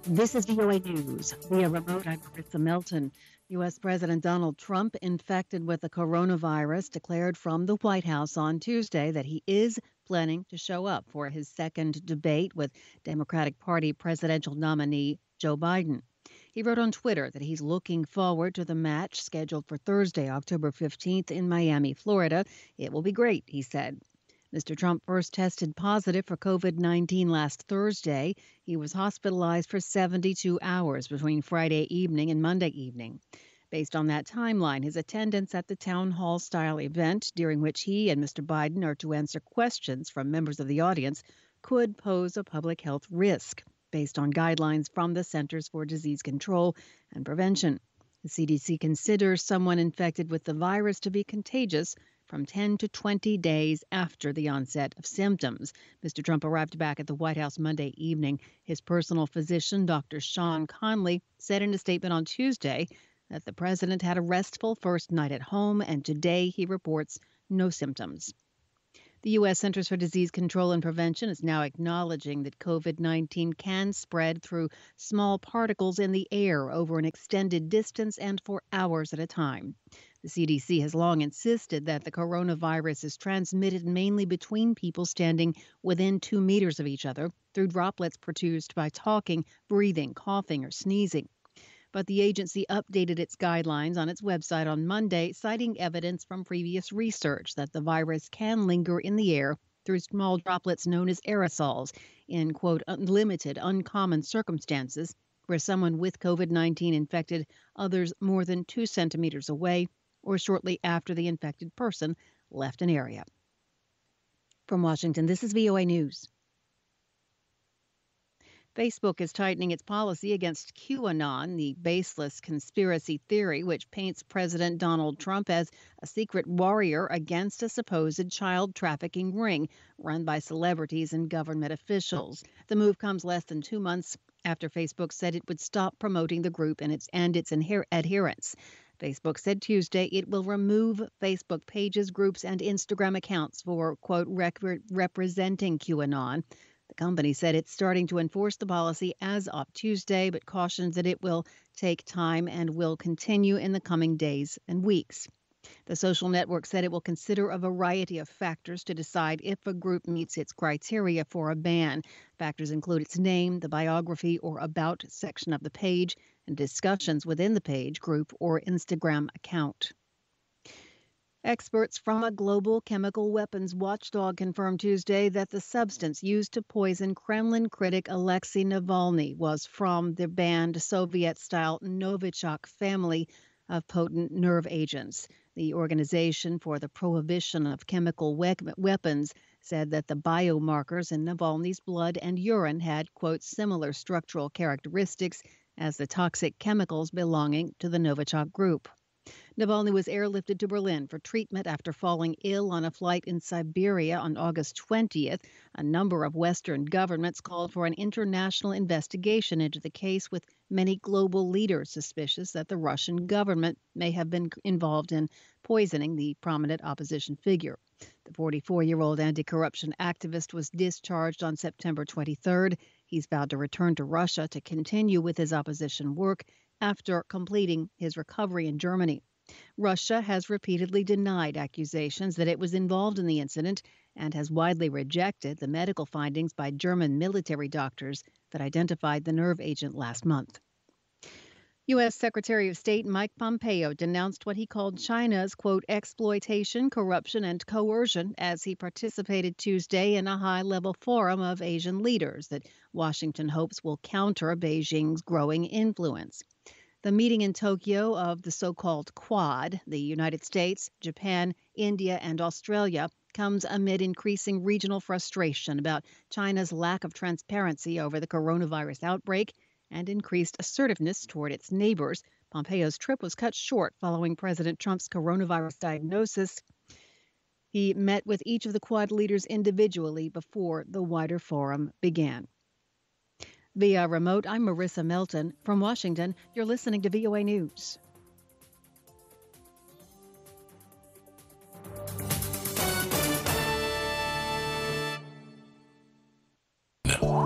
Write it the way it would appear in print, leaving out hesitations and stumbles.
This is VOA News. Via remote, I'm Marissa Melton. U.S. President Donald Trump, infected with the coronavirus, declared from the White House on Tuesday that he is planning to show up for his second debate with Democratic Party presidential nominee Joe Biden. He wrote on Twitter that he's looking forward to the match scheduled for Thursday, October 15th in Miami, Florida. It will be great, he said. Mr. Trump first tested positive for COVID-19 last Thursday. He was hospitalized for 72 hours between Friday evening and Monday evening. Based on that timeline, his attendance at the town hall style event, during which he and Mr. Biden are to answer questions from members of the audience, could pose a public health risk, based on guidelines from the Centers for Disease Control and Prevention. The CDC considers someone infected with the virus to be contagious from 10 to 20 days after the onset of symptoms. Mr. Trump arrived back at the White House Monday evening. His personal physician, Dr. Sean Conley, said in a statement on Tuesday that the president had a restful first night at home, and today he reports no symptoms. The U.S. Centers for Disease Control and Prevention is now acknowledging that COVID-19 can spread through small particles in the air over an extended distance and for hours at a time. The CDC has long insisted that the coronavirus is transmitted mainly between people standing within 2 meters of each other through droplets produced by talking, breathing, coughing, or sneezing. But the agency updated its guidelines on its website on Monday, citing evidence from previous research that the virus can linger in the air through small droplets known as aerosols in, quote, limited, uncommon circumstances where someone with COVID-19 infected others more than 2 centimeters away or shortly after the infected person left an area. From Washington, this is VOA News. Facebook is tightening its policy against QAnon, the baseless conspiracy theory which paints President Donald Trump as a secret warrior against a supposed child trafficking ring run by celebrities and government officials. The move comes less than 2 months after Facebook said it would stop promoting the group and its adherents. Facebook said Tuesday it will remove Facebook pages, groups, and Instagram accounts for, quote, representing QAnon. The company said it's starting to enforce the policy as of Tuesday, but cautions that it will take time and will continue in the coming days and weeks. The social network said it will consider a variety of factors to decide if a group meets its criteria for a ban. Factors include its name, the biography or about section of the page, and discussions within the page, group, or Instagram account. Experts from a global chemical weapons watchdog confirmed Tuesday that the substance used to poison Kremlin critic Alexei Navalny was from the banned Soviet-style Novichok family of potent nerve agents. The Organization for the Prohibition of Chemical Weapons said that the biomarkers in Navalny's blood and urine had, quote, similar structural characteristics as the toxic chemicals belonging to the Novichok group. Navalny was airlifted to Berlin for treatment after falling ill on a flight in Siberia on August 20th. A number of Western governments called for an international investigation into the case, with many global leaders suspicious that the Russian government may have been involved in poisoning the prominent opposition figure. The 44-year-old anti-corruption activist was discharged on September 23rd. He's vowed to return to Russia to continue with his opposition work after completing his recovery in Germany. Russia has repeatedly denied accusations that it was involved in the incident and has widely rejected the medical findings by German military doctors that identified the nerve agent last month. U.S. Secretary of State Mike Pompeo denounced what he called China's, quote, exploitation, corruption, and coercion as he participated Tuesday in a high-level forum of Asian leaders that Washington hopes will counter Beijing's growing influence. The meeting in Tokyo of the so-called Quad, the United States, Japan, India, and Australia, comes amid increasing regional frustration about China's lack of transparency over the coronavirus outbreak and increased assertiveness toward its neighbors. Pompeo's trip was cut short following President Trump's coronavirus diagnosis. He met with each of the Quad leaders individually before the wider forum began. Via remote, I'm Marissa Melton. From Washington, you're listening to VOA News.